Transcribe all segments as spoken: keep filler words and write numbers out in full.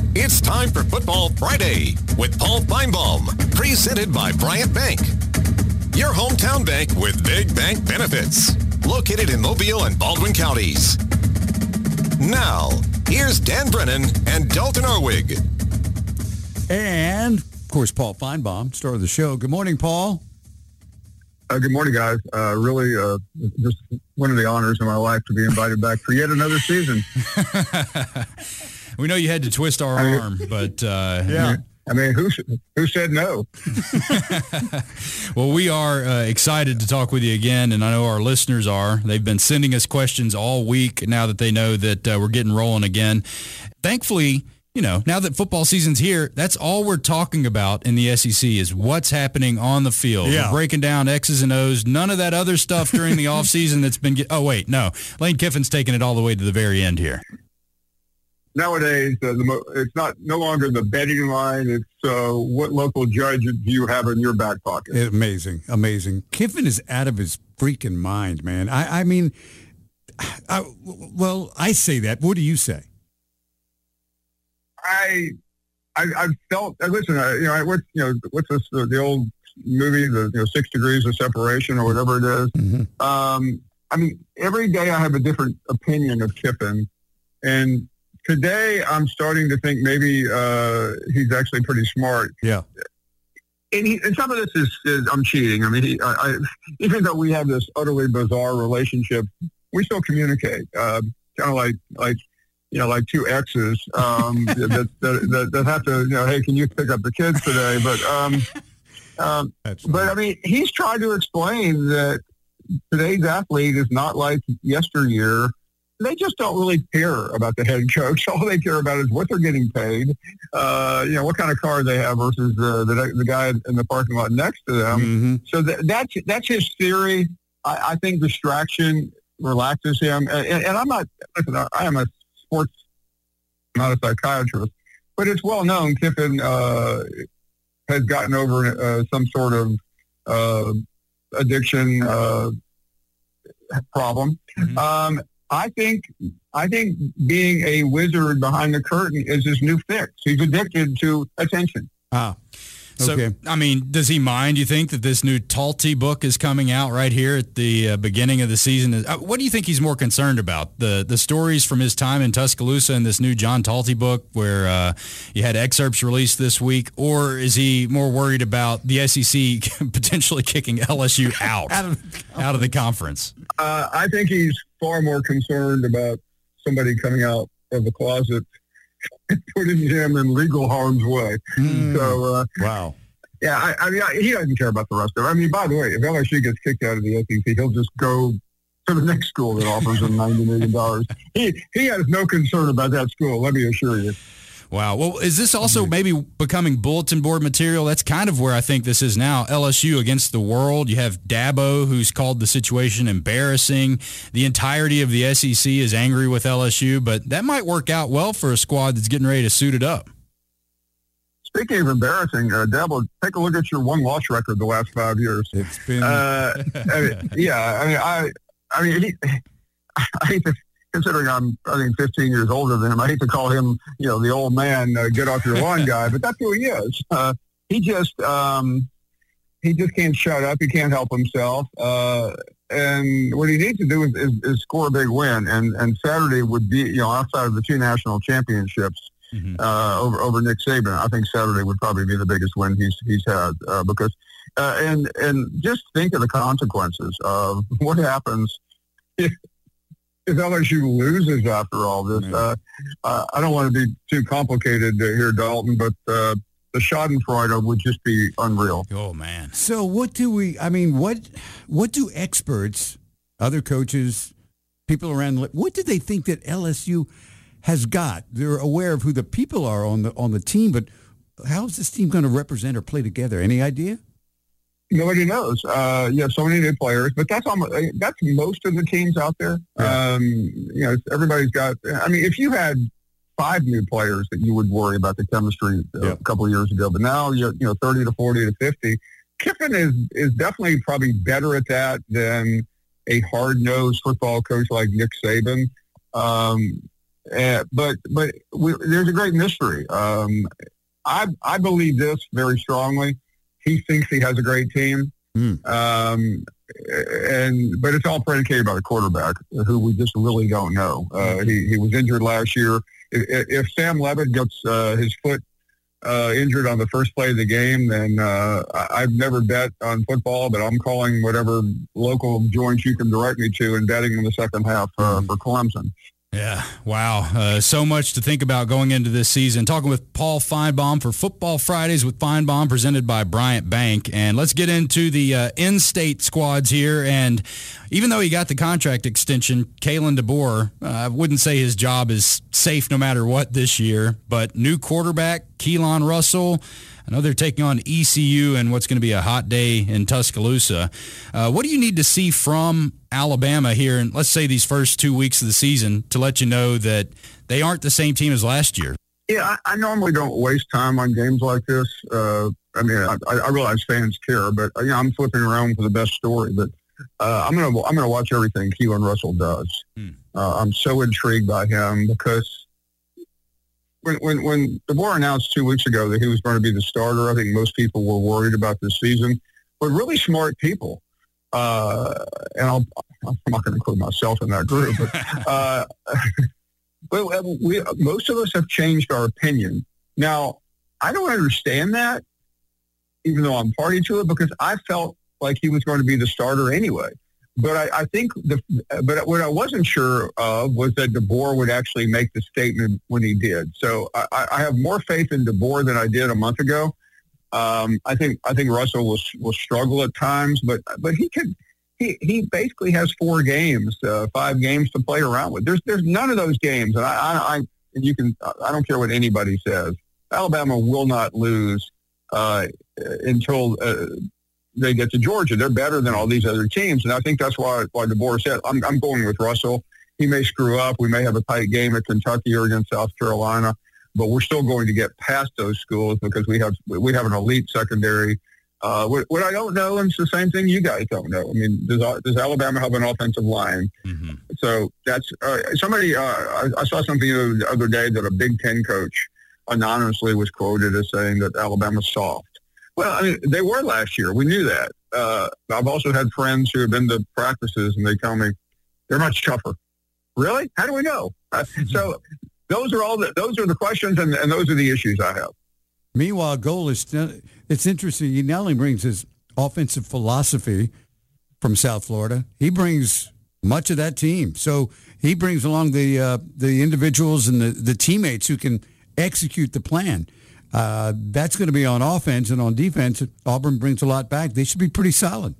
It's time for Football Friday with Paul Feinbaum, presented by Bryant Bank. Your hometown bank with big bank benefits. Located in Mobile and Baldwin counties. Now, here's Dan Brennan and Dalton Arwig. And, of course, Paul Feinbaum, star of the show. Good morning, Paul. Uh, good morning, guys. Uh, really, uh, just one of the honors of my life to be invited back for yet another season. We know you had to twist our I mean, arm, but uh, yeah. I mean, who who said no? Well, we are uh, excited to talk with you again, and I know our listeners are. They've been sending us questions all week now that they know that uh, we're getting rolling again. Thankfully, you know, now that football season's here, that's all we're talking about in the S E C is what's happening on the field. Yeah. We're breaking down X's and O's, none of that other stuff during the offseason that's been get- – oh, wait, no. Lane Kiffin's taking it all the way to the very end here. Nowadays, uh, the mo- it's not no longer the betting line. It's uh, what local judge do you have in your back pocket? Amazing, amazing. Kiffin is out of his freaking mind, man. I, I mean, I, well, I say that. What do you say? I, I, I've felt. Uh, listen, uh, you know, I, what's you know, what's this? Uh, the old movie, the you know, Six Degrees of Separation, or whatever it is. Mm-hmm. Um, I mean, every day I have a different opinion of Kiffin, and today I'm starting to think maybe uh, he's actually pretty smart. Yeah. And, he, and some of this is, is I'm cheating. I mean, he, I, I, even though we have this utterly bizarre relationship, we still communicate. Uh, kind of like like. You know, like two exes um, that, that, that that have to, you know, hey, can you pick up the kids today? But, um, um, but I mean, he's tried to explain that today's athlete is not like yesteryear. They just don't really care about the head coach. All they care about is what they're getting paid. Uh, you know, what kind of car they have versus the the, the guy in the parking lot next to them. Mm-hmm. So that, that's that's his theory. I, I think distraction relaxes him, and, and I'm not. Listen, I am a sports, not a psychiatrist, but it's well known Kiffin uh, has gotten over uh, some sort of uh, addiction uh, problem. Mm-hmm. Um, I think I think being a wizard behind the curtain is his new fix. He's addicted to attention. Ah, So, okay. I mean, does he mind, you think, that this new Talty book is coming out right here at the uh, beginning of the season? Uh, what do you think he's more concerned about? The the stories from his time in Tuscaloosa and this new John Talty book where uh, you had excerpts released this week? Or is he more worried about the S E C potentially kicking L S U out, out, of, out of the conference? Uh, I think he's far more concerned about somebody coming out of the closet putting him in legal harm's way. Mm. So, uh, wow. Yeah, I, I mean, I, he doesn't care about the rest of it. I mean, by the way, if L S U gets kicked out of the S E C, he'll just go to the next school that offers him ninety million dollars. He, he has no concern about that school, let me assure you. Wow. Well, is this also maybe becoming bulletin board material? That's kind of where I think this is now. L S U against the world. You have Dabo, who's called the situation embarrassing. The entirety of the S E C is angry with L S U, but that might work out well for a squad that's getting ready to suit it up. Speaking of embarrassing, uh, Dabo, take a look at your one-loss record the last five years. It's been... Uh, I mean, yeah, I mean, I, I mean, he, I hate to... Considering I'm, I think, fifteen years older than him, I hate to call him, you know, the old man, uh, get off your lawn guy, but that's who he is. Uh, he just, um, he just can't shut up. He can't help himself. Uh, and what he needs to do is, is, is score a big win. And, and Saturday would be, you know, outside of the two national championships Mm-hmm. uh, over over Nick Saban, I think Saturday would probably be the biggest win he's he's had uh, because, uh, and and just think of the consequences of what happens if. If L S U loses after all this, uh, uh, I don't want to be too complicated here, Dalton, but uh, the Schadenfreude would just be unreal. Oh, man. So what do we, I mean, what what do experts, other coaches, people around, what do they think that L S U has got? They're aware of who the people are on the on the team, but how is this team going to represent or play together? Any idea? Nobody knows. Uh, you have so many new players, but that's almost, that's most of the teams out there. Yeah. Um, you know, everybody's got, I mean, if you had five new players that you would worry about the chemistry uh, Yeah. a couple of years ago, but now you're, you know, thirty to forty to fifty. Kiffin is, is definitely probably better at that than a hard-nosed football coach like Nick Saban. Um, uh, but but we, there's a great mystery. Um, I I believe this very strongly. He thinks he has a great team, mm. um, and but it's all predicated by the quarterback, who we just really don't know. Uh, he he was injured last year. If, if Sam Levitt gets uh, his foot uh, injured on the first play of the game, then uh, I've never bet on football, but I'm calling whatever local joint you can direct me to and betting in the second half uh, for Clemson. Yeah, wow. Uh, so much to think about going into this season. Talking with Paul Finebaum for Football Fridays with Finebaum, presented by Bryant Bank. And let's get into the uh, in-state squads here. And even though he got the contract extension, Kalen DeBoer, uh, I wouldn't say his job is safe no matter what this year. But new quarterback, Keelan Russell, I know they're taking on E C U and what's going to be a hot day in Tuscaloosa. Uh, what do you need to see from Alabama here in, let's say, these first two weeks of the season to let you know that they aren't the same team as last year? Yeah, I, I normally don't waste time on games like this. Uh, I mean, I, I realize fans care, but you know, I'm flipping around for the best story. But uh, I'm gonna I'm gonna watch everything Keelan Russell does. Hmm. Uh, I'm so intrigued by him because when when when DeBoer announced two weeks ago that he was going to be the starter, I think most people were worried about this season. But really smart people. Uh, and I'll, I'm not going to include myself in that group, but, uh, but we, most of us have changed our opinion. Now, I don't understand that, even though I'm party to it, because I felt like he was going to be the starter anyway. But I, I think the, but what I wasn't sure of was that DeBoer would actually make the statement when he did. So I, I have more faith in DeBoer than I did a month ago. Um, I think I think Russell will will struggle at times, but but he can he, he basically has four games, uh, five games to play around with. There's there's none of those games, and I, I, I you can I don't care what anybody says. Alabama will not lose uh, until uh, they get to Georgia. They're better than all these other teams, and I think that's why why DeBoer said I'm I'm going with Russell. He may screw up. We may have a tight game at Kentucky or against South Carolina. But we're still going to get past those schools because we have we have an elite secondary. Uh, what, what I don't know, and it's the same thing you guys don't know. I mean, does does Alabama have an offensive line? Mm-hmm. So that's uh, somebody. Uh, I, I saw something the other day that a Big Ten coach anonymously was quoted as saying that Alabama's soft. Well, I mean, they were last year. We knew that. Uh, I've also had friends who have been to practices and they tell me they're much tougher. Really? How do we know? Uh, so. Those are all the those are the questions, and, and those are the issues I have. Meanwhile, Gold, it's interesting. He not only brings his offensive philosophy from South Florida, he brings much of that team. So he brings along the uh, the individuals and the, the teammates who can execute the plan. Uh, that's going to be on offense, and on defense, Auburn brings a lot back. They should be pretty solid.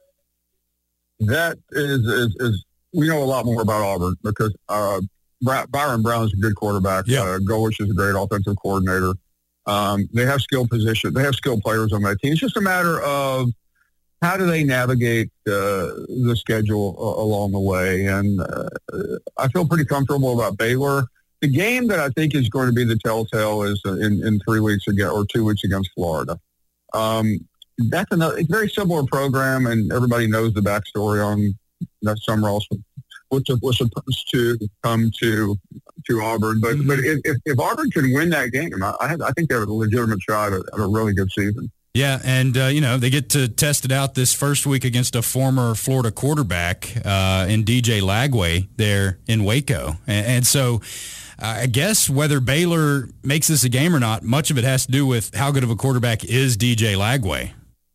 That is, is, is we know a lot more about Auburn because uh, Byron Brown is a good quarterback. Yeah. Uh, Golich is a great offensive coordinator. Um, they have skill position. They have skilled players on that team. It's just a matter of how do they navigate uh, the schedule uh, along the way. And uh, I feel pretty comfortable about Baylor. The game that I think is going to be the telltale is in, in three weeks again or two weeks against Florida. Um, that's another. It's a very similar program, and everybody knows the backstory on that Summerall was supposed to come to to Auburn. But mm-hmm. but if, if Auburn can win that game, I, I think they have a legitimate shot at, at a really good season. Yeah, and, uh, you know, they get to test it out this first week against a former Florida quarterback uh, in D J Lagway there in Waco. And, and so uh, I guess whether Baylor makes this a game or not, much of it has to do with how good of a quarterback is D J Lagway.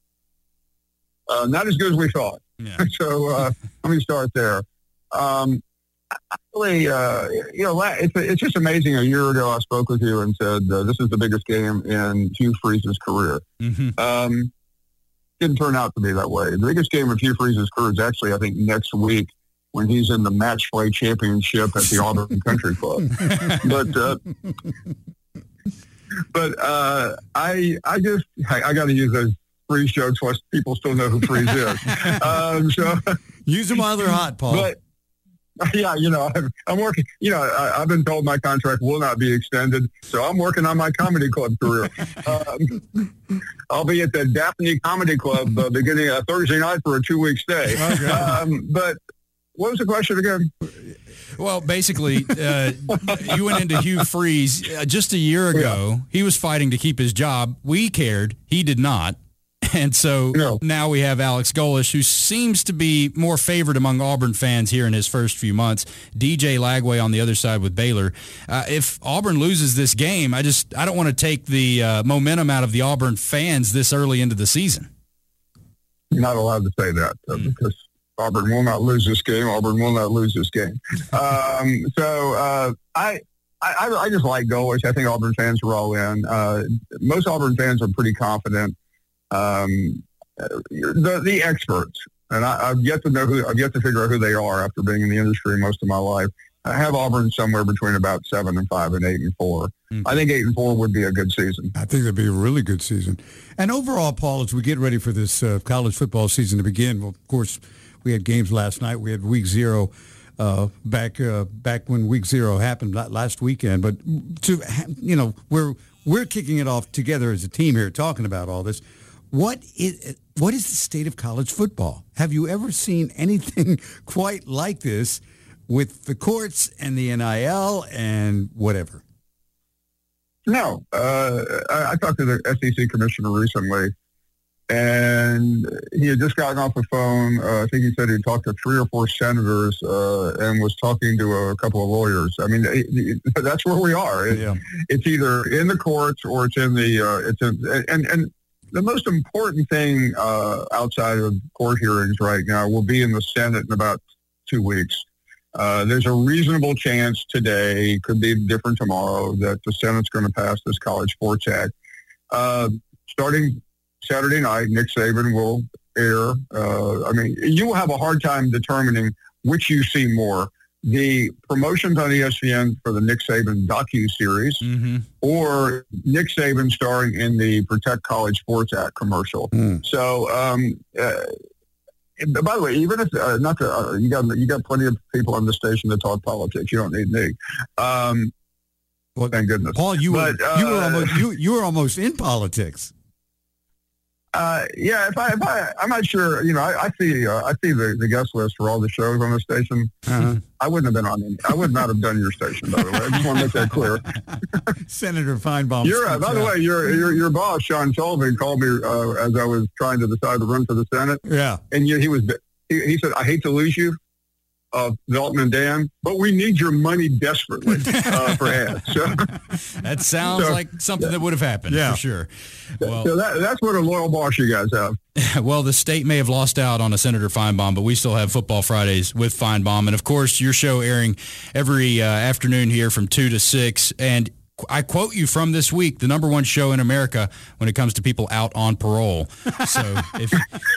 Uh, not as good as we thought. Yeah. so uh, let me start there. Um, Actually, uh, you know, it's, it's just amazing. A year ago, I spoke with you and said, uh, this is the biggest game in Hugh Freeze's career. Mm-hmm. Um, didn't turn out to be that way. The biggest game of Hugh Freeze's career is actually, I think, next week when he's in the match play championship at the Auburn Country Club. But, uh, but uh, I, I just, I, I got to use those Freeze jokes while people still know who Freeze is. um, so use them while they're hot, Paul. But, Yeah, you know, I'm, I'm working, you know, I, I've been told my contract will not be extended, so I'm working on my comedy club career. Um, I'll be at the Daphne Comedy Club uh, beginning uh, Thursday night for a two-week stay. Okay. Um, but what was the question again? Well, basically, uh, you went into Hugh Freeze uh, just a year ago. Yeah. He was fighting to keep his job. We cared. He did not. And so no. now we have Alex Golesh, who seems to be more favored among Auburn fans here in his first few months. D J Lagway on the other side with Baylor. Uh, if Auburn loses this game, I just I don't want to take the uh, momentum out of the Auburn fans this early into the season. You're not allowed to say that uh, mm. because Auburn will not lose this game. Auburn will not lose this game. um, so uh, I, I I just like Golesh. I think Auburn fans are all in. Uh, most Auburn fans are pretty confident. Um, the the experts, and I, I've yet to know who I've yet to figure out who they are after being in the industry most of my life. I have Auburn somewhere between about seven and five and eight and four. Mm-hmm. I think eight and four would be a good season. I think that'd be a really good season. And overall, Paul, as we get ready for this uh, college football season to begin, well, of course, we had games last night. We had week zero uh, back uh, back when week zero happened last weekend. But to you know, we're we're kicking it off together as a team here, talking about all this. What is what is the state of college football? Have you ever seen anything quite like this with the courts and the N I L and whatever? No. Uh, I, I talked to the S E C commissioner recently, and he had just gotten off the phone. Uh, I think he said he talked to three or four senators uh, and was talking to a couple of lawyers. I mean, it, it, that's where we are. It, yeah. It's either in the courts or it's in the uh, it's in and and. The most important thing uh, outside of court hearings right now will be in the Senate in about two weeks. Uh, there's a reasonable chance today, could be different tomorrow, that the Senate's going to pass this College Sports Act. Uh, starting Saturday night, Nick Saban will air. Uh, I mean, you will have a hard time determining which you see more. The promotions on E S P N for the Nick Saban docu-series mm-hmm. or Nick Saban starring in the Protect College Sports Act commercial. Mm. So, um, uh, by the way, even if, uh, not to, uh, you got you got plenty of people on the station that talk politics. You don't need me. Um, well, thank goodness. Paul, you, but, were, uh, you, were almost, you, you were almost in politics. Uh, yeah, if I, if I, I'm not sure. You know, I, I see, uh, I see the, the guest list for all the shows on the station. Uh-huh. I wouldn't have been on any. I would not have done your station, by the way. I just want to make that clear. Senator Feinbaum. You're, uh, by the way, your your your boss, Sean Sullivan, called me uh, as I was trying to decide to run for the Senate. Yeah, and you, he was. He, he said, "I hate to lose you, uh, Dalton and Dan, but we need your money desperately uh, for ads." So, that sounds so, like something yeah. that would have happened yeah. for sure. Well, so that, that's what a loyal boss you guys have. Well, the state may have lost out on a Senator Feinbaum, but we still have Football Fridays with Feinbaum. And, of course, your show airing every uh, afternoon here from two to six. And I quote you from this week, the number one show in America when it comes to people out on parole. So if,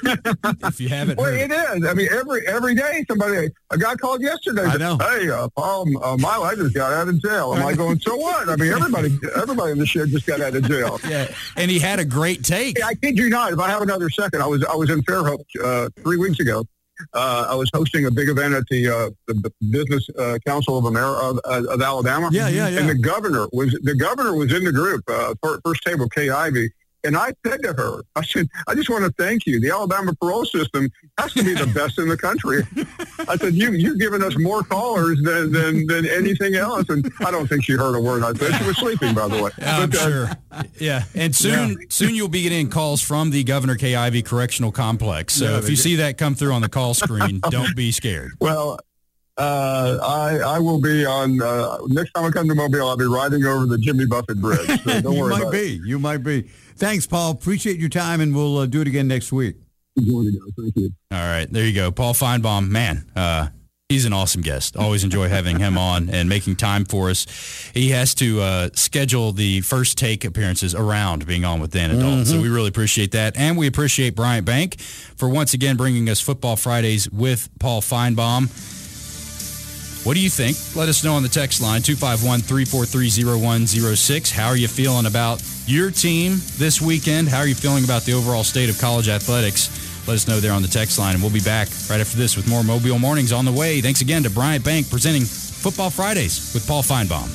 if you haven't well, heard. It is. I mean, every every day somebody, a guy called yesterday. I know. Hey, uh, Paul, uh, my I just got out of jail. Am I going, so what? I mean, everybody everybody in the show just got out of jail. Yeah, and he had a great take. I kid you not. If I have another second, I was I was in Fairhope uh, three weeks ago. Uh, I was hosting a big event at the, uh, the Business uh, Council of America of, of Alabama. Yeah, yeah, yeah. And the governor was the governor was in the group, uh, first table, Kay Ivey. And I said to her, I said, I just want to thank you. The Alabama parole system has to be the best in the country. I said, you, you've given us more callers than, than, than anything else. And I don't think she heard a word I said. She was sleeping, by the way. I'm but, uh, sure. Yeah. And soon yeah. soon you'll be getting calls from the Governor Kay Ivey Correctional Complex. So yeah, if you see that come through on the call screen, don't be scared. Well, Uh, I I will be on, uh, next time I come to Mobile, I'll be riding over the Jimmy Buffett Bridge. So don't you worry might about be. it. You might be. Thanks, Paul. Appreciate your time, and we'll uh, do it again next week. Enjoy it, guys. Thank you. All right. There you go. Paul Feinbaum, man, uh, he's an awesome guest. Always enjoy having him on and making time for us. He has to uh, schedule the first take appearances around being on with Dan and Dalton. Mm-hmm. So we really appreciate that. And we appreciate Bryant Bank for once again bringing us Football Fridays with Paul Feinbaum. What do you think? Let us know on the text line, two five one, three four three, zero one zero six. How are you feeling about your team this weekend? How are you feeling about the overall state of college athletics? Let us know there on the text line, and we'll be back right after this with more Mobile Mornings on the way. Thanks again to Bryant Bank presenting Football Fridays with Paul Feinbaum.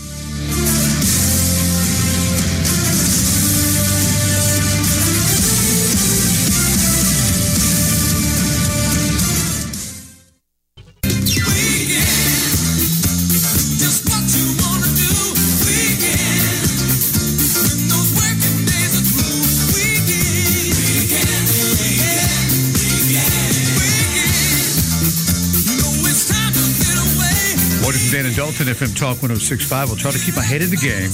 and Dalton, F M Talk one oh six point five. I'll try to keep my head in the game.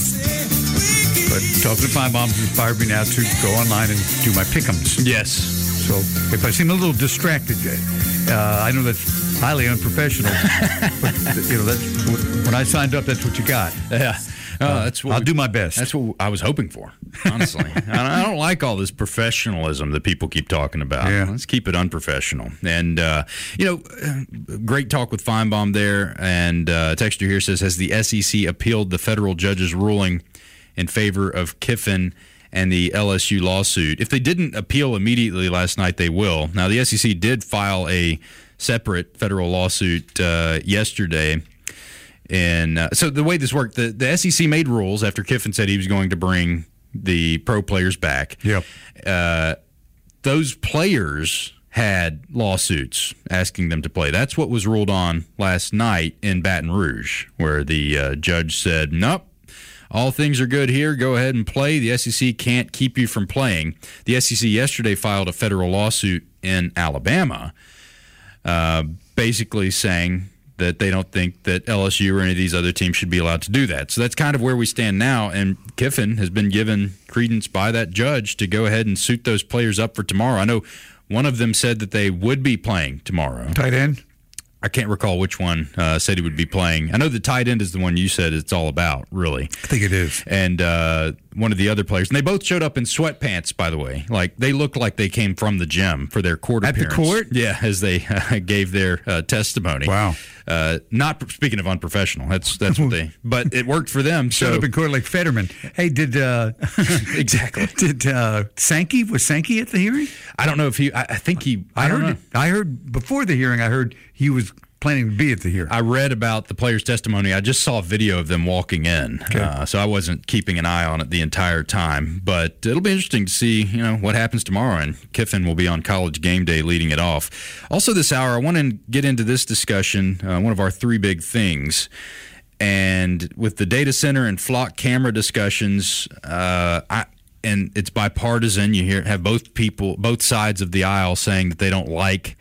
But Talking to Feinbaum has inspired me now to go online and do my pick'ems. Yes. So if I seem a little distracted, uh, I know that's highly unprofessional. But, you know, that's when I signed up, that's what you got. Yeah. Oh, uh, that's what I'll we, do my best. That's what I was hoping for, honestly. I don't like all this professionalism that people keep talking about. Yeah. Let's keep it unprofessional. And, uh, you know, great talk with Feinbaum there. And uh, texter here says, has the S E C appealed the federal judge's ruling in favor of Kiffin and the L S U lawsuit? If they didn't appeal immediately last night, they will. Now, the S E C did file a separate federal lawsuit uh, yesterday. And uh, so the way this worked, the, the S E C made rules after Kiffin said he was going to bring the pro players back. Yep. Uh, those players had lawsuits asking them to play. That's what was ruled on last night in Baton Rouge, where the uh, judge said, nope, all things are good here. Go ahead and play. The S E C can't keep you from playing. The S E C yesterday filed a federal lawsuit in Alabama, uh, basically saying that they don't think that L S U or any of these other teams should be allowed to do that. So that's kind of where we stand now, and Kiffin has been given credence by that judge to go ahead and suit those players up for tomorrow. I know one of them said that they would be playing tomorrow. Tight end? I can't recall which one uh, said he would be playing. I know the tight end is the one you said it's all about, really. I think it is. And uh, one of the other players, and they both showed up in sweatpants, by the way. Like, they looked like they came from the gym for their court At appearance. the court? Yeah, as they uh, gave their uh, testimony. Wow. Uh, not speaking of unprofessional, that's that's what they. But it worked for them. Showed so up in court like Fetterman. Hey, did uh, exactly? Did uh, Sankey was Sankey at the hearing? I don't know if he. I, I think he. I, I don't heard. know. I heard before the hearing. I heard he was planning to be at the hearing. I read about the players' testimony. I just saw a video of them walking in, okay. uh, so I wasn't keeping an eye on it the entire time. But it'll be interesting to see, you know, what happens tomorrow. And Kiffin will be on College Game Day leading it off. Also, this hour, I want to get into this discussion. Uh, one of our three big things, and with the data center and flock camera discussions, uh, I. And it's bipartisan. You hear have both people, both sides of the aisle, saying that they don't like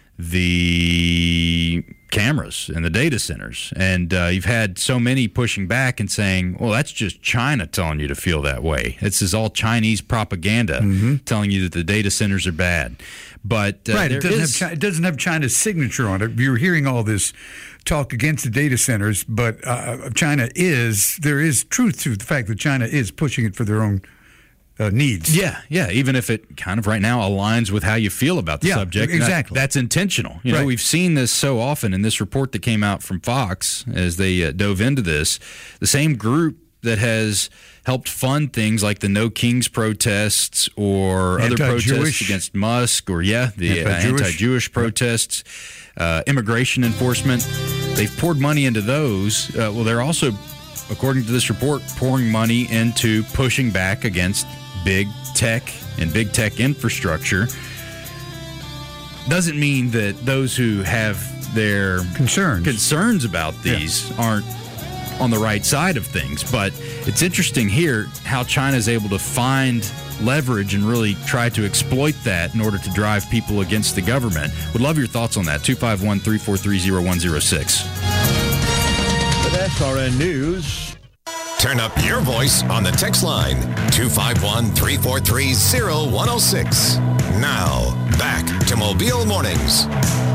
the cameras and the data centers. And uh, you've had so many pushing back and saying, well, that's just China telling you to feel that way. This is all Chinese propaganda mm-hmm. telling you that the data centers are bad. But uh, right, it doesn't, is, have China, it doesn't have China's signature on it. You're hearing all this talk against the data centers, but uh, China is, there is truth to the fact that China is pushing it for their own Uh, needs. Yeah, yeah. Even if it kind of right now aligns with how you feel about the yeah, subject, exactly. That, that's intentional. You know, right. We've seen this so often in this report that came out from Fox as they uh, dove into this. The same group that has helped fund things like the No Kings protests or Anti-Jewish. other protests against Musk, or yeah, the anti-Jewish, uh, anti-Jewish protests, uh, immigration enforcement. They've poured money into those. Uh, well, they're also, according to this report, pouring money into pushing back against big tech and big tech infrastructure. Doesn't mean that those who have their concerns concerns about these yeah. aren't on the right side of things. But it's interesting here how China is able to find leverage and really try to exploit that in order to drive people against the government. Would love your thoughts on that. two five one, three four three, zero one zero six. With S R N News. Turn up your voice on the text line, two five one, three four three, zero one zero six. Now, back to Mobile Mornings.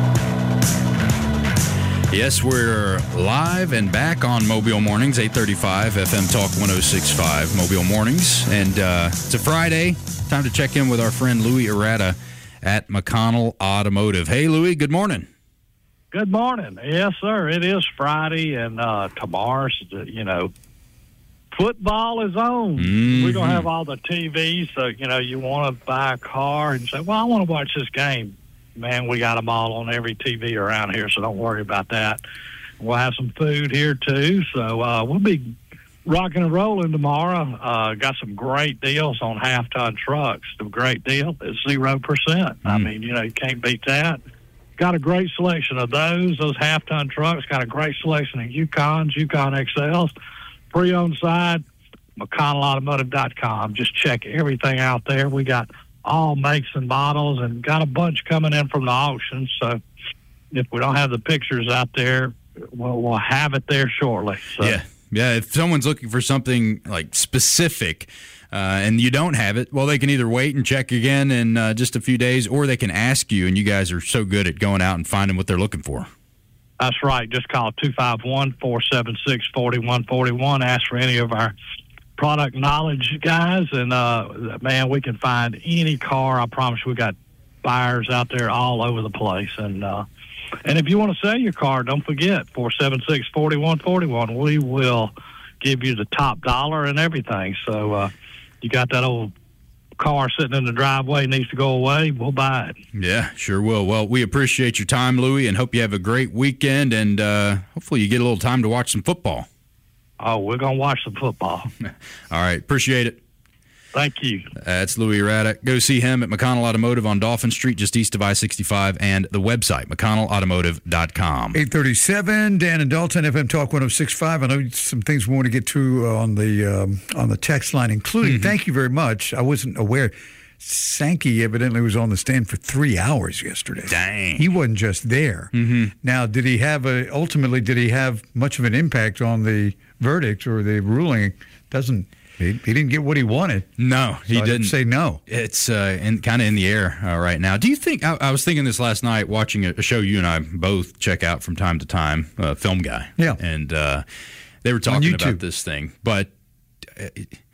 Yes, we're live and back on Mobile Mornings, eight thirty-five F M Talk one oh six point five, Mobile Mornings. And uh, it's a Friday. Time to check in with our friend Louis Arata at McConnell Automotive. Hey, Louis, good morning. Good morning. Yes, sir. It is Friday, and uh, tomorrow's, you know, football is on. Mm-hmm. We're going to have all the T Vs, so, you know, you want to buy a car and say, well, I want to watch this game. Man, we got them all on every T V around here, so don't worry about that. We'll have some food here, too, so uh, we'll be rocking and rolling tomorrow. Uh, got some great deals on half-ton trucks. The great deal is zero percent. Mm-hmm. I mean, you know, you can't beat that. Got a great selection of those. Those half-ton trucks got a great selection of Yukons, Yukon X Ls. Pre-owned side, McConnell Automotive dot com. Just check everything out there. We got all makes and models and got a bunch coming in from the auction. So if we don't have the pictures out there, we'll, we'll have it there shortly. So. Yeah, yeah. If someone's looking for something like specific uh, and you don't have it, well, they can either wait and check again in uh, just a few days, or they can ask you, and you guys are so good at going out and finding what they're looking for. That's right. Just call two five one, four seven six, four one four one. Ask for any of our product knowledge guys, and uh, man, we can find any car. I promise we got buyers out there all over the place. And uh, and if you want to sell your car, don't forget four seven six, four one four one. We will give you the top dollar and everything. So uh, you got that old car sitting in the driveway, needs to go away, we'll buy it. Yeah, sure will. Well, we appreciate your time, Louie, and hope you have a great weekend, and uh, hopefully you get a little time to watch some football. Oh, we're going to watch some football. All right, appreciate it. Thank you. That's Louie Raddick. Go see him at McConnell Automotive on Dolphin Street, just east of I sixty-five, and the website, mcconnell automotive dot com. eight thirty-seven, Dan and Dalton, F M Talk one oh six point five. I know some things we want to get to on the um, on the text line, including, mm-hmm. thank you very much. I wasn't aware. Sankey evidently was on the stand for three hours yesterday. Dang. He wasn't just there. Mm-hmm. Now, did he have a, ultimately, did he have much of an impact on the verdict or the ruling? Doesn't. He, he didn't get what he wanted. No, he so I didn't. say no. It's uh, in, kind of in the air uh, right now. Do you think, I, I was thinking this last night watching a, a show you and I both check out from time to time, uh, Film Guy. Yeah. And uh, they were talking about this thing. But uh,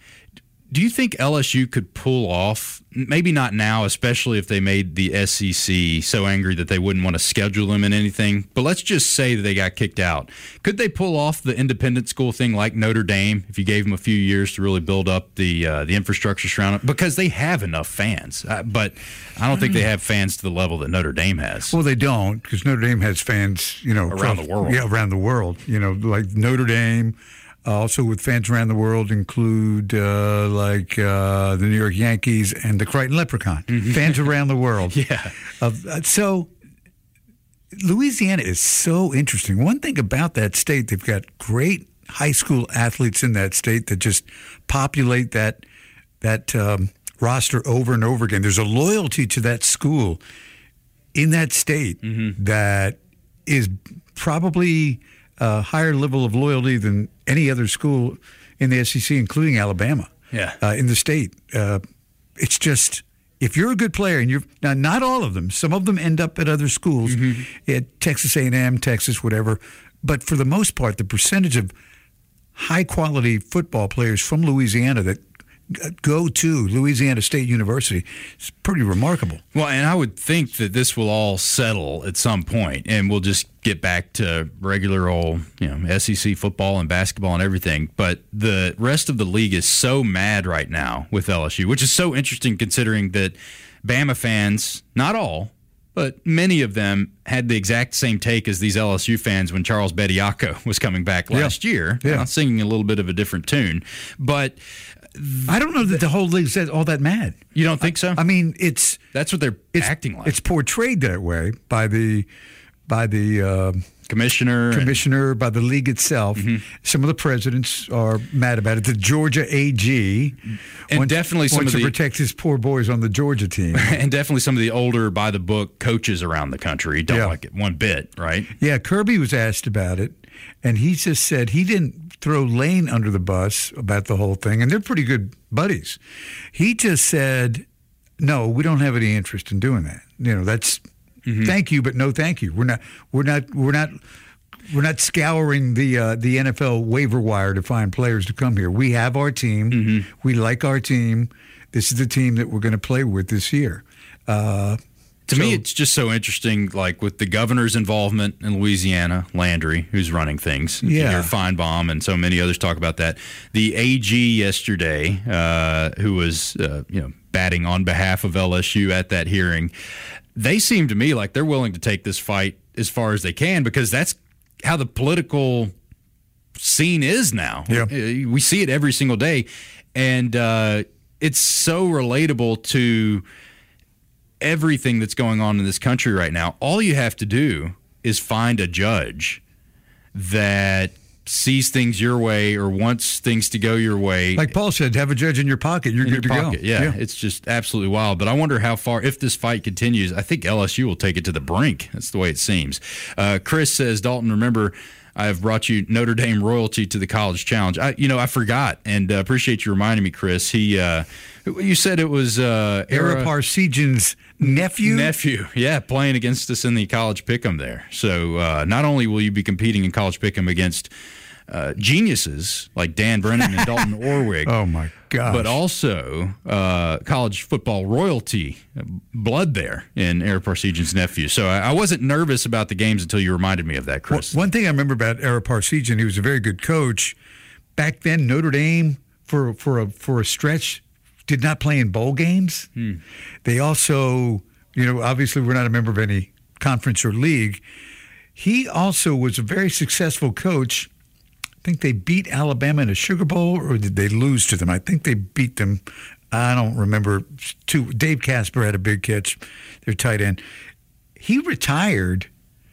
do you think L S U could pull off, maybe not now, especially if they made the S E C so angry that they wouldn't want to schedule them in anything, but let's just say that they got kicked out. Could they pull off the independent school thing like Notre Dame if you gave them a few years to really build up the uh, the infrastructure surrounding it? Because they have enough fans, uh, but I don't think they have fans to the level that Notre Dame has. Well, they don't, because Notre Dame has fans, you know, around the world. Yeah, around the world. You know, like Notre Dame. Uh, also with fans around the world include uh, like uh, the New York Yankees and the Crichton Leprechaun. Mm-hmm. Fans around the world. Yeah. Uh, so Louisiana is so interesting. One thing about that state, they've got great high school athletes in that state that just populate that that um, roster over and over again. There's a loyalty to that school in that state mm-hmm. that is probably a higher level of loyalty than any other school in the S E C, including Alabama. Yeah, uh, in the state, uh, it's just if you're a good player, and you're now not all of them. Some of them end up at other schools, mm-hmm. at Texas A and M, Texas, whatever. But for the most part, the percentage of high quality football players from Louisiana that go to Louisiana State University is pretty remarkable. Well, and I would think that this will all settle at some point, and we'll just get back to regular old, you know, S E C football and basketball and everything. But the rest of the league is so mad right now with L S U, which is so interesting considering that Bama fans, not all, but many of them had the exact same take as these L S U fans when Charles Bediako was coming back last yeah. year, yeah. uh, singing a little bit of a different tune. But I don't know that the whole league's all that mad. You don't think so? I, I mean, it's that's what they're it's, acting like. It's portrayed that way by the by the uh, commissioner, commissioner, and, by the league itself. Mm-hmm. Some of the presidents are mad about it. The Georgia A G, and wants, definitely some wants of to the, protect his poor boys on the Georgia team, and definitely some of the older by the book coaches around the country don't yeah. like it one bit, right? Yeah, Kirby was asked about it, and he just said he didn't throw Lane under the bus about the whole thing, and they're pretty good buddies. He just said, "No, we don't have any interest in doing that. You know, that's mm-hmm. thank you, but no, thank you. We're not, we're not, we're not, we're not scouring the uh, the N F L waiver wire to find players to come here. We have our team. Mm-hmm. We like our team. This is the team that we're going to play with this year." Uh, To so, me, it's just so interesting, like with the governor's involvement in Louisiana, Landry, who's running things. Yeah. You hear Feinbaum and so many others talk about that. The A G yesterday, uh, who was uh, you know batting on behalf of L S U at that hearing, they seem to me like they're willing to take this fight as far as they can because that's how the political scene is now. Yeah. We see it every single day, and uh, it's so relatable to everything that's going on in this country right now. All you have to do is find a judge that sees things your way or wants things to go your way. Like Paul said, have a judge in your pocket. You're in good your to pocket. go. Yeah, yeah, it's just absolutely wild. But I wonder how far, if this fight continues, I think L S U will take it to the brink. That's the way it seems. Uh, Chris says, Dalton, remember, I have brought you Notre Dame royalty to the College Challenge. I, you know, I forgot, and uh, appreciate you reminding me, Chris. He, uh, you said it was uh, Ara Parseghian's nephew. Nephew, yeah, playing against us in the College Pick'em there. So uh, not only will you be competing in College Pick'em against uh, geniuses like Dan Brennan and Dalton Orwig. Oh my gosh! But also uh, college football royalty blood there in Ara Parseghian's nephew. So I, I wasn't nervous about the games until you reminded me of that, Chris. Well, one thing I remember about Ara Parseghian, he was a very good coach. Back then, Notre Dame for for a for a stretch did not play in bowl games. Hmm. They also, you know, obviously we're not a member of any conference or league. He also was a very successful coach. I think they beat Alabama in a Sugar Bowl, or did they lose to them? I think they beat them. I don't remember. Two, Dave Casper had a big catch, their tight end. He retired.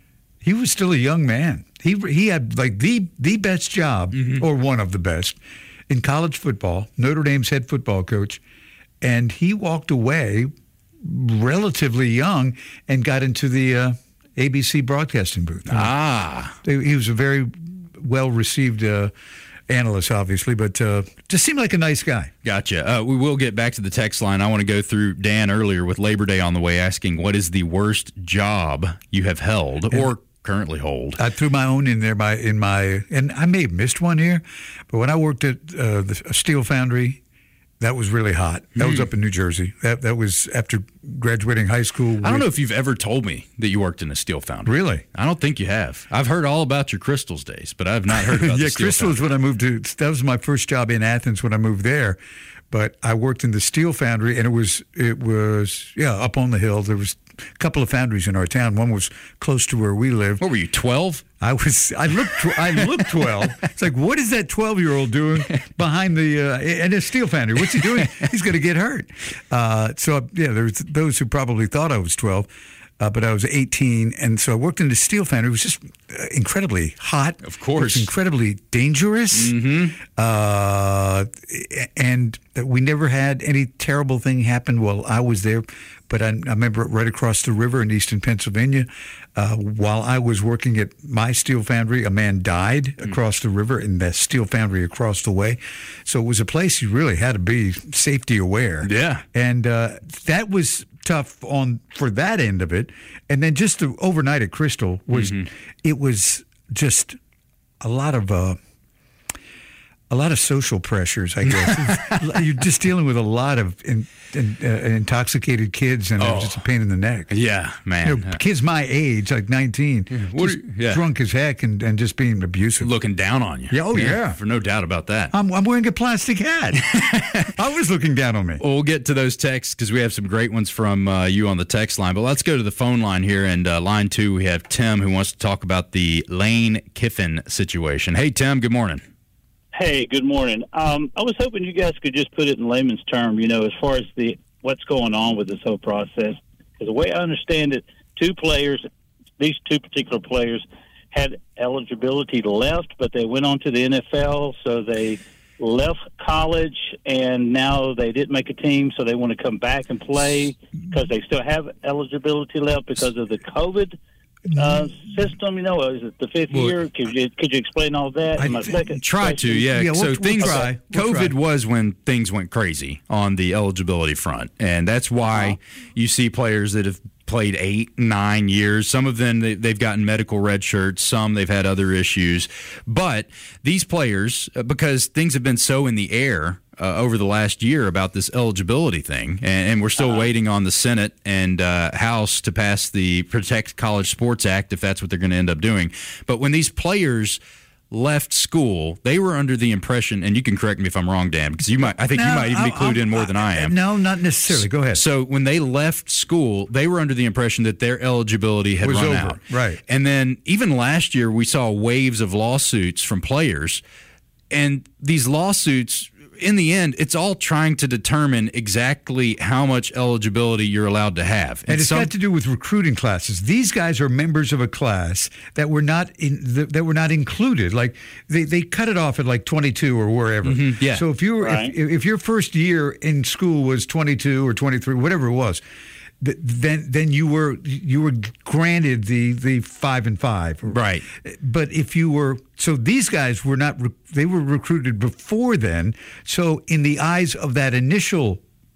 He was still a young man. He he had like the the best job, mm-hmm. or one of the best, in college football, Notre Dame's head football coach, and he walked away relatively young and got into the uh, A B C broadcasting booth. Ah. He was a very well-received uh, analyst, obviously, but uh, just seemed like a nice guy. Gotcha. Uh, we will get back to the text line. I want to go through Dan earlier with Labor Day on the way, asking what is the worst job you have held or currently hold. I threw my own in there by in my, and I may have missed one here, but when I worked at uh, the a steel foundry, that was really hot. That mm. was up in New Jersey. That that was after graduating high school. I don't know if you've ever told me that you worked in a steel foundry. Really? I don't think you have. I've heard all about your crystals days, but I've not heard about yeah, the steel crystals foundry. when I moved to, that was my first job in Athens when I moved there. But I worked in the steel foundry, and it was, it was yeah, up on the hill. There was a couple of foundries in our town. One was close to where we lived. What were you, twelve? I was. I looked. I looked twelve. It's like, what is that twelve-year-old doing behind the uh, in a steel foundry? What's he doing? He's going to get hurt. Uh, so yeah, there's those who probably thought I was twelve, uh, but I was eighteen, and so I worked in the steel foundry. It was just uh, incredibly hot. Of course, it was incredibly dangerous. Mm-hmm. Uh, and we never had any terrible thing happen while I was there. But I, I remember right across the river in eastern Pennsylvania, uh, while I was working at my steel foundry, a man died mm. across the river in that steel foundry across the way. So it was a place you really had to be safety aware. Yeah. And uh, that was tough on for that end of it. And then just the overnight at Crystal was, mm-hmm. it was just a lot of... Uh, A lot of social pressures, I guess. You're just dealing with a lot of in, in, uh, intoxicated kids, and oh. it was just a pain in the neck. Yeah, man. You know, kids my age, like nineteen, yeah. What just are, yeah. drunk as heck and, and just being abusive. Looking down on you. Yeah, oh, yeah. yeah. For no doubt about that. I'm, I'm wearing a plastic hat. I was looking down on me. Well, we'll get to those texts because we have some great ones from uh, you on the text line. But let's go to the phone line here. And uh, line two, we have Tim who wants to talk about the Lane Kiffin situation. Hey, Tim, good morning. Hey, good morning. Um, I was hoping you guys could just put it in layman's term, you know, as far as the what's going on with this whole process. Because the way I understand it, two players, these two particular players, had eligibility left, but they went on to the N F L, so they left college, and now they didn't make a team, so they want to come back and play because they still have eligibility left because of the COVID Uh, system, you know, is it the fifth well, year? Could you could you explain all that? I My second try question. to, yeah. yeah so we'll, things, we'll try. We'll COVID try. was when things went crazy on the eligibility front, and that's why uh-huh. you see players that have played eight, nine years. Some of them they, they've gotten medical red shirts. Some they've had other issues. But these players, because things have been so in the air. Uh, over the last year about this eligibility thing, and, and we're still uh-huh. waiting on the Senate and uh, House to pass the Protect College Sports Act, if that's what they're going to end up doing. But when these players left school, they were under the impression, and you can correct me if I'm wrong, Dan, because you might, I think no, you might even be clued I, in more I, than I am. No, not necessarily. Go ahead. So when they left school, they were under the impression that their eligibility had was run over. out. Right. And then even last year, we saw waves of lawsuits from players, and these lawsuits in the end, it's all trying to determine exactly how much eligibility you're allowed to have. And, and it's some, got to do with recruiting classes. These guys are members of a class that were not in that were not included. Like they, they cut it off at like twenty-two or wherever. Mm-hmm, yeah. So if you were right. if, if your first year in school was twenty-two or twenty-three, whatever it was, then then you were you were granted the, the five and five. Right. But if you were so these guys were not they were recruited before then. So in the eyes of that initial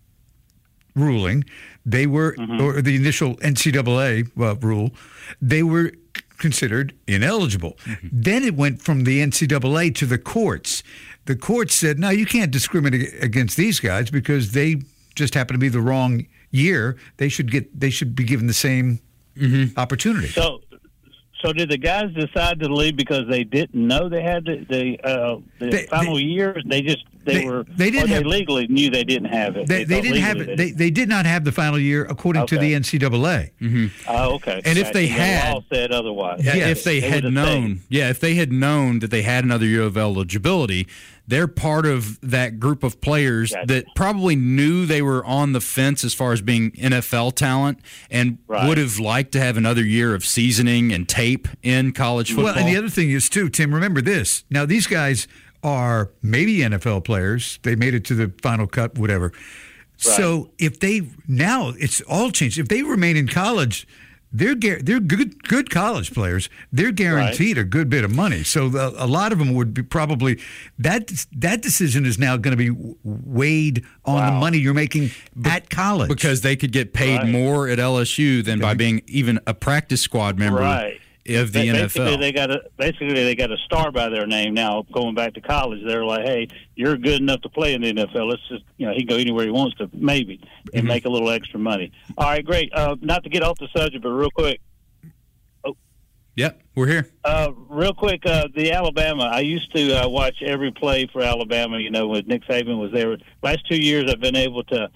ruling, they were mm-hmm. or the initial N C double A uh, rule, they were considered ineligible. Mm-hmm. Then it went from the N C double A to the courts. The courts said, "No, you can't discriminate against these guys because they just happen to be the wrong year. They should get. They should be given the same mm-hmm. opportunity." So, so did the guys decide to leave because they didn't know they had the the, uh, the they, final they, year? They just they, they were. They didn't. Or Have, they legally knew they didn't have it. They, they, they didn't have it. They, they did not have the final year according okay. to the N C double A. Mm-hmm. Oh, okay. And if they the had, law said otherwise. Yeah, yes. if they it had known, state. yeah, if they had known that they had another year of eligibility, they're part of that group of players gotcha. that probably knew they were on the fence as far as being N F L talent and right. would have liked to have another year of seasoning and tape in college football. Well, and the other thing is, too, Tim, remember this. Now, these guys are maybe N F L players. They made it to the final cut, whatever. Right. So if they now it's all changed. If they remain in college, they're they're good good college players. They're guaranteed right. a good bit of money. So the, a lot of them would be probably that that decision is now going to be weighed on wow. the money you're making Be- at college because they could get paid right. more at L S U than okay. by being even a practice squad member. Right. Of the basically, N F L. They got a, basically they got a star by their name now. Going back to college, they're like, "Hey, you're good enough to play in the N F L. Let's just, you know, he can go anywhere he wants to, maybe, and mm-hmm. make a little extra money." All right, great. Uh, not to get off the subject, but real quick. Oh, yep, we're here. Uh, real quick, uh, the Alabama. I used to uh, watch every play for Alabama. You know, when Nick Saban was there. Last two years, I've been able to.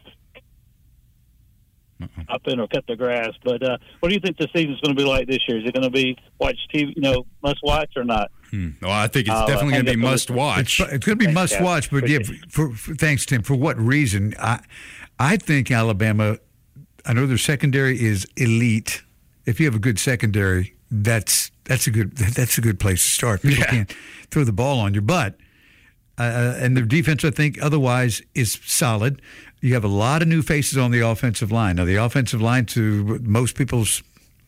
Up in or cut the grass, but uh, what do you think the season's going to be like this year? Is it going to be watch T V, you know, must watch or not? Hmm. Well, I think it's uh, definitely going to be must be, watch. It's, it's going to be must watch, but yeah, for, for, thanks, Tim. For what reason? I, I think Alabama. I know their secondary is elite. If you have a good secondary, that's that's a good that's a good place to start. People yeah. can't throw the ball on you, but uh, and their defense, I think, otherwise is solid. You have a lot of new faces on the offensive line. Now, the offensive line, to most people's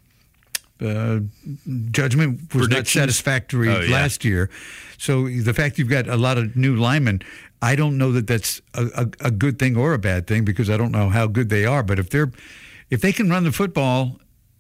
uh, judgment, was not satisfactory oh, yeah. last year. So the fact you've got a lot of new linemen, I don't know that that's a, a, a good thing or a bad thing because I don't know how good they are. But if they're if they can run the football,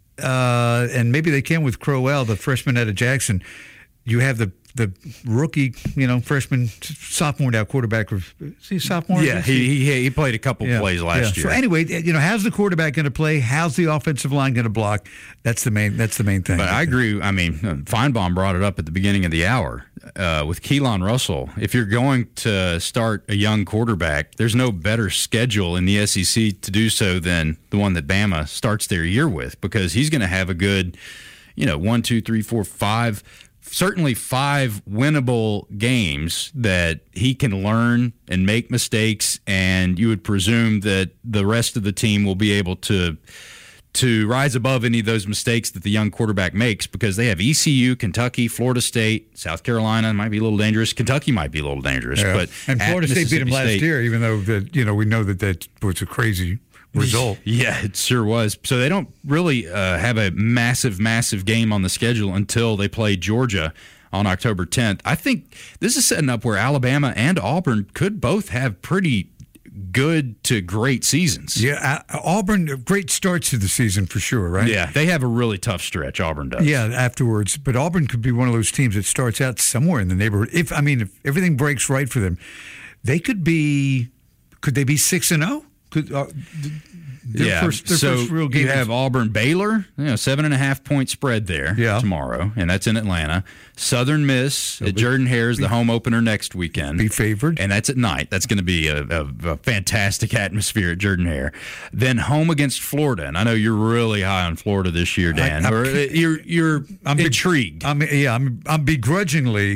uh, and maybe they can with Crowell, the freshman out of Jackson, you have the the rookie, you know, freshman, sophomore now quarterback. Is he a sophomore? Yeah, he, he he played a couple yeah, plays last yeah. year. So anyway, you know, how's the quarterback going to play? How's the offensive line going to block? That's the main. That's the main thing. But I agree. I mean, Feinbaum brought it up at the beginning of the hour uh, with Keelan Russell. If you're going to start a young quarterback, there's no better schedule in the S E C to do so than the one that Bama starts their year with, because he's going to have a good, you know, one, two, three, four, five. Certainly five winnable games that he can learn and make mistakes, and you would presume that the rest of the team will be able to to rise above any of those mistakes that the young quarterback makes, because they have E C U, Kentucky, Florida State, South Carolina might be a little dangerous. Kentucky might be a little dangerous. Yeah. but And Florida State beat them last State, year, even though, the, you know, we know that that was a crazy result. Yeah, it sure was. So they don't really uh, have a massive, massive game on the schedule until they play Georgia on October tenth. I think this is setting up where Alabama and Auburn could both have pretty good to great seasons. Yeah, uh, Auburn, great starts to the season for sure, right? Yeah, they have a really tough stretch, Auburn does. Yeah, afterwards. But Auburn could be one of those teams that starts out somewhere in the neighborhood. If I mean, if everything breaks right for them, they could be, could they be six and oh? Could, uh, their yeah, first, their so first real game you have Auburn Baylor, you know, seven and a half point spread there yeah. tomorrow, and that's in Atlanta. Southern Miss at Jordan Hare's the home opener next weekend. Be favored, and that's at night. That's going to be a, a, a fantastic atmosphere at Jordan Hare. Then home against Florida, and I know you're really high on Florida this year, Dan. I, I, or you're you're I'm intrigued. I'm yeah, I'm I'm begrudgingly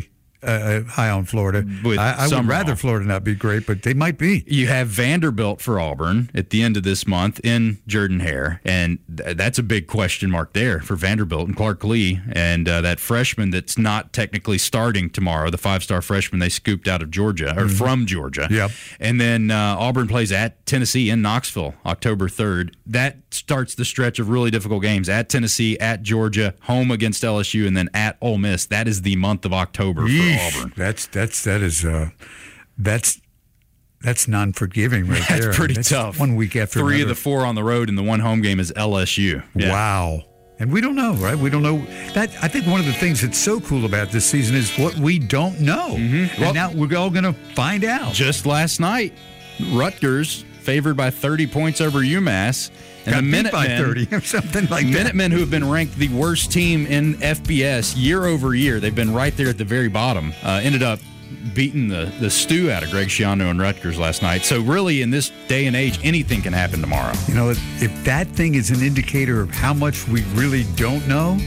uh, high on Florida. With I, I would some rather off. Florida not be great, but they might be. You have Vanderbilt for Auburn at the end of this month in Jordan-Hare, and th- that's a big question mark there for Vanderbilt and Clark Lee, and uh, that freshman that's not technically starting tomorrow, the five-star freshman they scooped out of Georgia, or mm-hmm. from Georgia. Yep. And then uh, Auburn plays at Tennessee in Knoxville, October third. That starts the stretch of really difficult games at Tennessee, at Georgia, home against L S U, and then at Ole Miss. That is the month of October Yeesh. for Auburn. That's that's that is uh, that's that's non-forgiving right That's there. pretty That's tough. One week after Three another. of the four on the road, and the one home game is L S U. Yeah. Wow. And we don't know, right? We don't know. That I think one of the things that's so cool about this season is what we don't know. Mm-hmm. Well, Well, now we're all going to find out. Just last night, Rutgers favored by thirty points over UMass. And Got the beat by Minutemen, thirty or something like that. Minutemen, who have been ranked the worst team in F B S year over year, they've been right there at the very bottom, uh, ended up beating the, the stew out of Greg Schiano and Rutgers last night. So really, in this day and age, anything can happen tomorrow. You know, if, if that thing is an indicator of how much we really don't know,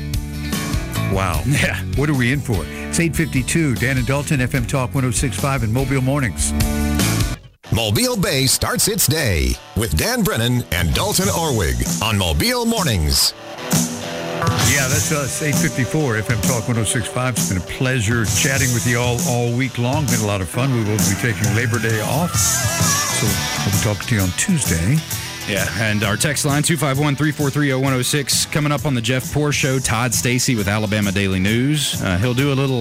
wow. Yeah. What are we in for? It's eight fifty-two. Dan and Dalton, F M Talk one oh six point five in Mobile Mornings. Mobile Bay starts its day with Dan Brennan and Dalton Orwig on Mobile Mornings. Yeah, that's us, eight fifty-four, F M Talk one oh six point five. It's been a pleasure chatting with you all all week long. Been a lot of fun. We will be taking Labor Day off. So we'll be talking to you on Tuesday. Yeah, and our text line, two five one, three four three, oh one oh six. Coming up on the Jeff Poor Show, Todd Stacy with Alabama Daily News. Uh, he'll do a little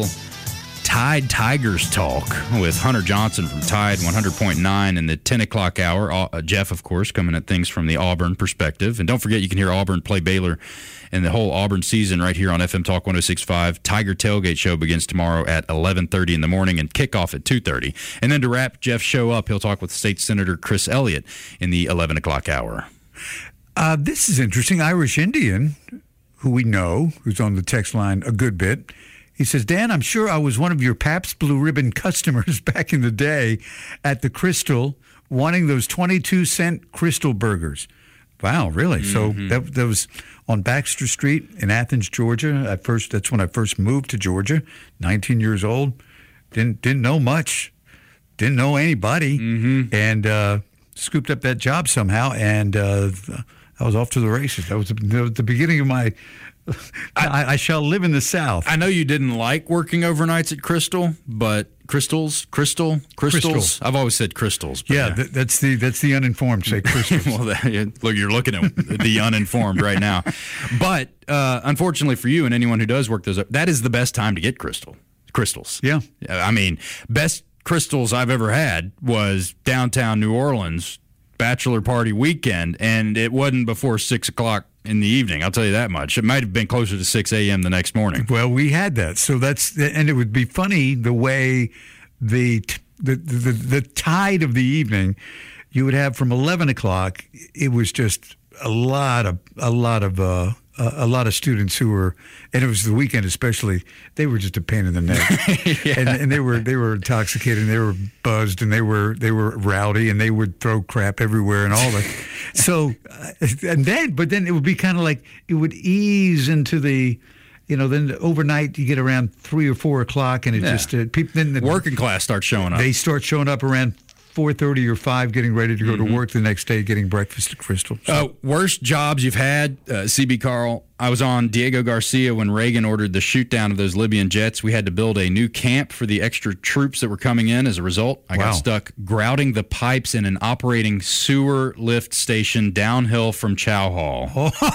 Tide Tigers talk with Hunter Johnson from Tide one hundred point nine in the ten o'clock hour. Uh, Jeff, of course, coming at things from the Auburn perspective. And don't forget, you can hear Auburn play Baylor and the whole Auburn season right here on F M Talk one oh six point five. Tiger Tailgate Show begins tomorrow at eleven thirty in the morning and kickoff at two thirty. And then to wrap Jeff's show up, he'll talk with State Senator Chris Elliott in the eleven o'clock hour. Uh, this is interesting. Irish Indian, who we know, who's on the text line a good bit, he says, Dan, I'm sure I was one of your Pabst Blue Ribbon customers back in the day at the Crystal, wanting those twenty-two cent Crystal burgers. Wow, really? Mm-hmm. So that, that was on Baxter Street in Athens, Georgia. At first, that's when I first moved to Georgia, nineteen years old. Didn't didn't know much, didn't know anybody, mm-hmm. and uh, scooped up that job somehow, and uh, I was off to the races. That was the, the beginning of my. I, I shall live in the South. I know you didn't like working overnights at Crystal, but Crystals, Crystal, Crystals. Crystal. I've always said Crystals. But yeah, th- that's the that's the uninformed say Crystals. well, that, look, you're looking at the uninformed right now. But uh, unfortunately for you and anyone who does work those, that is the best time to get Crystal crystals. Yeah, I mean, best crystals I've ever had was downtown New Orleans bachelor party weekend, and it wasn't before six o'clock in the evening. I'll tell you that much. It might have been closer to six a.m. the next morning. Well, we had that. So that's, and it would be funny the way the, the, the, the tide of the evening you would have from eleven o'clock. It was just a lot of, a lot of, uh, a lot of students who were, and it was the weekend especially, they were just a pain in the neck. yeah. and, and they were they were intoxicated, and they were buzzed, and they were they were rowdy, and they would throw crap everywhere and all that. So, uh, and then, but then it would be kind of like, it would ease into the, you know, then overnight you get around three or four o'clock, and it yeah. just, uh, people, then the working class starts showing up. They start showing up around four thirty or five, getting ready to go mm-hmm. to work the next day, getting breakfast at Crystal. So. Uh, worst jobs you've had, uh, C B Carl. I was on Diego Garcia when Reagan ordered the shoot down of those Libyan jets. We had to build a new camp for the extra troops that were coming in. As a result, I wow. got stuck grouting the pipes in an operating sewer lift station downhill from Chow Hall.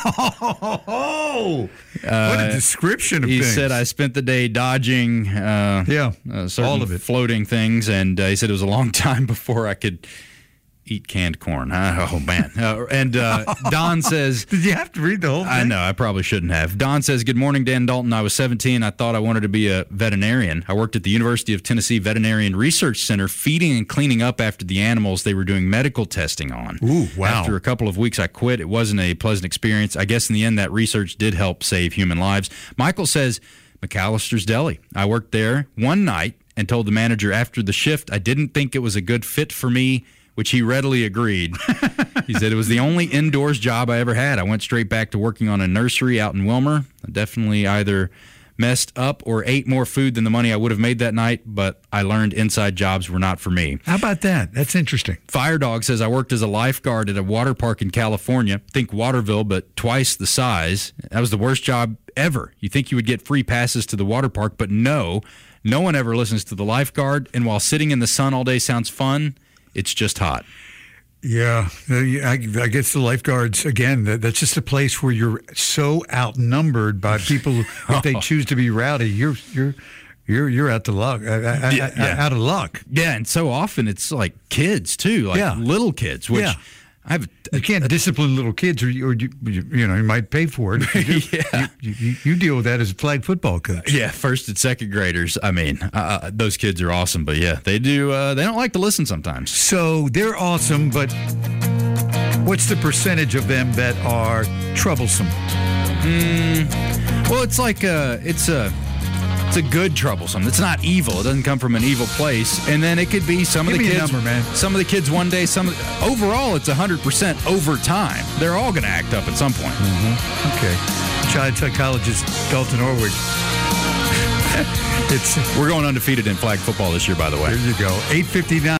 Oh, uh, what a description of he things. He said I spent the day dodging uh, yeah, uh, certain all of it. floating things, and uh, he said it was a long time before I could eat canned corn. Oh, man. Uh, and uh, Don says... Did you have to read the whole thing? I know. I probably shouldn't have. Don says, good morning, Dan Dalton. I was seventeen. I thought I wanted to be a veterinarian. I worked at the University of Tennessee Veterinarian Research Center feeding and cleaning up after the animals they were doing medical testing on. Ooh, wow. After a couple of weeks, I quit. It wasn't a pleasant experience. I guess in the end, that research did help save human lives. Michael says, McAllister's Deli. I worked there one night and told the manager after the shift I didn't think it was a good fit for me, which he readily agreed. He said it was the only indoors job I ever had. I went straight back to working on a nursery out in Wilmer. I definitely either messed up or ate more food than the money I would have made that night, but I learned inside jobs were not for me. How about that? That's interesting. Fire Dog says, I worked as a lifeguard at a water park in California. Think Waterville, but twice the size. That was the worst job ever. You think you would get free passes to the water park, but no. No one ever listens to the lifeguard, and while sitting in the sun all day sounds fun, it's just hot. Yeah, I, I guess the lifeguards, again, that, that's just a place where you're so outnumbered by people if they choose to be rowdy. You're you're you're you're out to luck, uh, yeah, yeah. out of luck. Yeah, and so often it's like kids too, like yeah. little kids, which yeah. I have. You can't discipline little kids, or, you, or you, you know, you might pay for it. You, yeah. you, you, you deal with that as a flag football coach. Yeah, first and second graders. I mean, uh, those kids are awesome, but yeah, they do. Uh, they don't like to listen sometimes. So they're awesome, but what's the percentage of them that are troublesome? Mm, well, it's like a, it's a. It's a good troublesome. It's not evil. It doesn't come from an evil place. And then it could be some Give of the me kids. A number, man. Some of the kids one day. Some of the, overall, it's a hundred percent over time. They're all going to act up at some point. Mm-hmm. Okay. Child psychologist Dalton Orwood. it's we're going undefeated in flag football this year, by the way. There you go. eight fifty-nine